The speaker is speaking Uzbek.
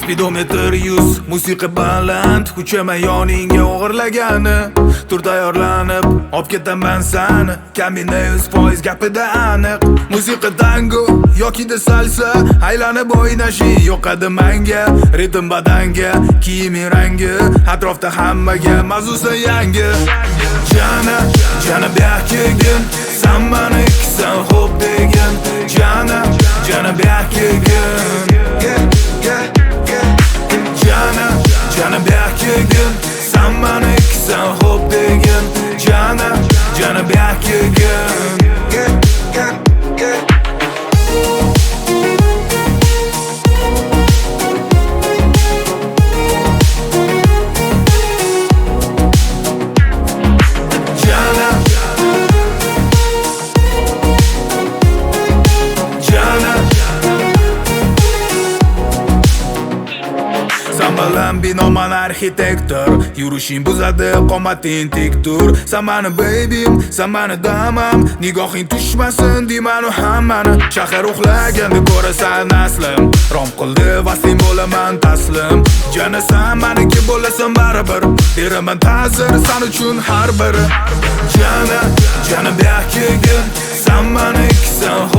Spidometr 100, musiqa baland, kuchama yoningga o'g'irlagani. Tur tayyorlanib, olib ketaman sani, kamina 100% gapida aniq. Musiqa tango yoki da salsa, aylanib o'ynashi yoqadi menga. Ritm badanga, kiyiming rangi, atrofda hammaga mavzusi yangi. Jana berkigin, sen mani ikkisan xo'p degin. Jana berkigin, Jana berkigin, sen mani ikkisan xo'p degin. Jana berkigin. Sambalan binoman arxitektor, yurishing buzadi qomating tik tur. Sen mani babyim, sen mani damam, nigohing tushmasin deymanu hammani. Shahar uxlaganda ko'rasan aslim, rom qildi va sen bo'laman taslim. Jana sen maniki bo'lasan baribir, beraman ta'zir sen uchun har biri. Jana berkigin, sen mani ikkisan